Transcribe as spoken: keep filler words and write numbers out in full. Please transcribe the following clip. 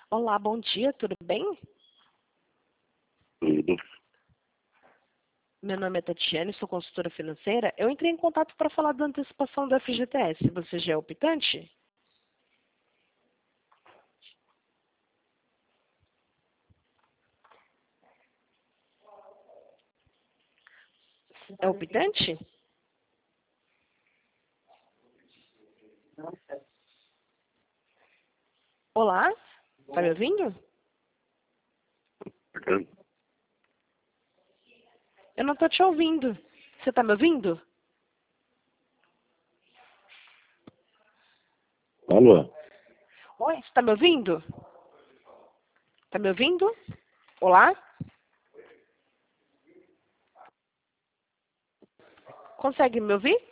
Olá, bom dia, tudo bem? Tudo. Meu nome é Tatiane, sou consultora financeira. Eu entrei em contato para falar da antecipação do F G T S. Você já é optante? É optante? Olá, tá me ouvindo? Eu não tô te ouvindo. Você tá me ouvindo? Alô? Oi, você tá me ouvindo? Tá me ouvindo? Olá? Consegue me ouvir?